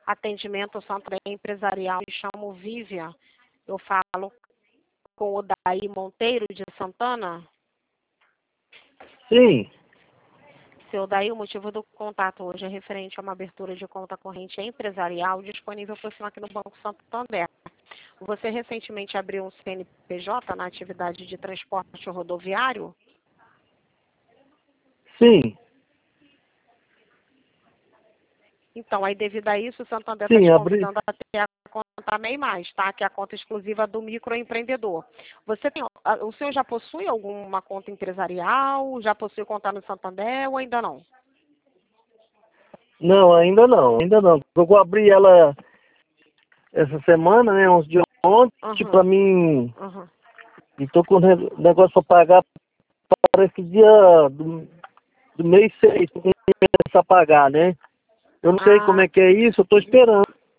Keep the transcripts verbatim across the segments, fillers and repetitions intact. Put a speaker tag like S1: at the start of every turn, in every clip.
S1: atendimento Santo André Empresarial. Me chamo Vivian. Eu falo com o Daí Monteiro de Santana.
S2: Sim.
S1: Seu Daí, o motivo do contato hoje é referente a uma abertura de conta corrente empresarial disponível por cima aqui no Banco Santander. Você recentemente abriu um C N P J na atividade de transporte rodoviário?
S2: Sim.
S1: Então, aí devido a isso, o Santander está
S2: Sim,
S1: te
S2: abri.
S1: convidando a ter a conta MEI Mais, tá? Que é a conta exclusiva do microempreendedor. Você tem, o senhor já possui alguma conta empresarial? Já possui conta no Santander ou ainda não?
S2: Não, ainda não, ainda não. Eu vou abrir ela essa semana, né? Uns dias ontem,
S1: Uhum.
S2: pra mim.
S1: Uhum.
S2: E tô com o negócio pra pagar para esse dia do, do mês seis, pra começar a pagar, né? Eu não sei como
S1: Ah,
S2: é que é isso, eu tô esperando.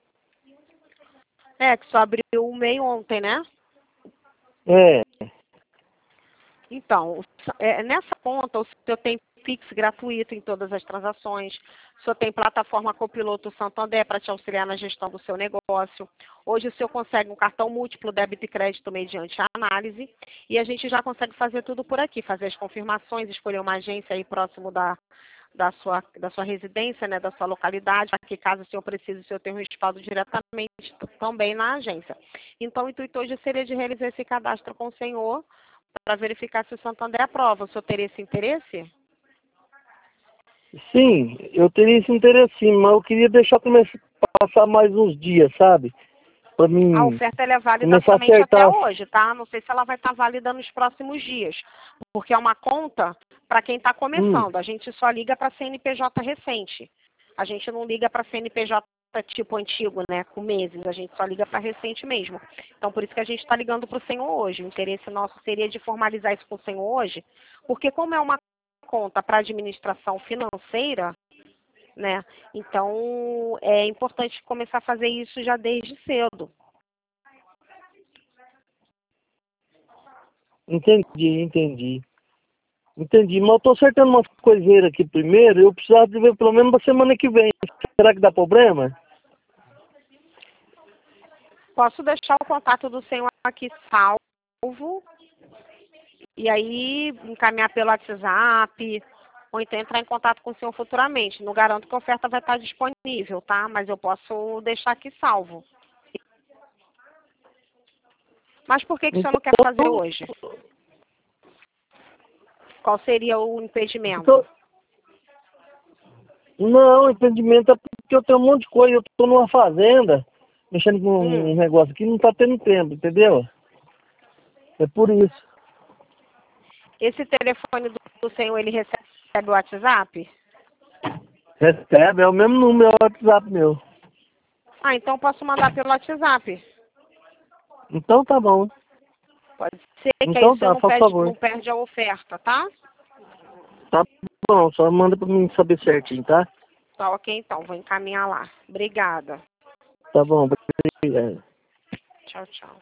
S1: é, que só abriu o MEI ontem, né?
S2: É.
S1: Então, é, nessa conta, o senhor tem Pix gratuito em todas as transações, o senhor tem plataforma Copiloto Santander para te auxiliar na gestão do seu negócio. Hoje o senhor consegue um cartão múltiplo débito e crédito mediante a análise e a gente já consegue fazer tudo por aqui, fazer as confirmações, escolher uma agência aí próximo da, da, sua, da sua residência, né, da sua localidade, para que caso o senhor precise, o senhor tenha um respaldo diretamente também na agência. Então, o intuito hoje seria de realizar esse cadastro com o senhor, para verificar se o Santander aprova. O senhor teria esse interesse?
S2: Sim, eu teria esse interesse sim, mas eu queria deixar começar, passar mais uns dias, sabe? Pra
S1: A
S2: mim
S1: oferta ela é válida
S2: começar a
S1: somente até
S2: acertar.
S1: hoje, tá? Não sei se ela vai estar válida nos próximos dias, porque é uma conta para quem está
S2: Hum,
S1: começando. A gente só liga para C N P J recente. A gente não liga para C N P J tipo antigo, né? Com meses. A gente só liga para recente mesmo. Então, por isso que a gente está ligando para o senhor hoje. O interesse nosso seria de formalizar isso com o senhor hoje, porque como é uma conta para administração financeira, né? Então, é importante começar a fazer isso já desde cedo.
S2: entendi, entendi. Entendi, mas eu tô acertando umas coiseiras aqui primeiro, eu precisava de ver pelo menos na semana que vem. Será que dá problema?
S1: Posso deixar o contato do senhor aqui salvo e aí encaminhar pelo WhatsApp ou então entrar em contato com o senhor futuramente. Não garanto que a oferta vai estar disponível, tá? Mas eu posso deixar aqui salvo. Mas por que, que o senhor não quer fazer
S2: Então,
S1: hoje? Qual seria o impedimento?
S2: então não, empreendimento é porque eu tenho um monte de coisa, eu tô numa fazenda, mexendo com
S1: Hum,
S2: um negócio aqui, não tá tendo tempo, entendeu? É por isso.
S1: esse telefone do, do senhor, ele recebe o WhatsApp?
S2: Recebe, é o mesmo número, é o WhatsApp meu.
S1: Ah, então posso mandar pelo WhatsApp.
S2: Então tá bom.
S1: Pode ser que aí o
S2: Então
S1: senhor
S2: tá,
S1: não
S2: por
S1: perde,
S2: favor.
S1: não perde a oferta, tá?
S2: Tá bom, só manda pra mim saber certinho, tá?
S1: Tá ok, então. Vou encaminhar lá. Obrigada.
S2: Tá bom, obrigado.
S1: Tchau, tchau.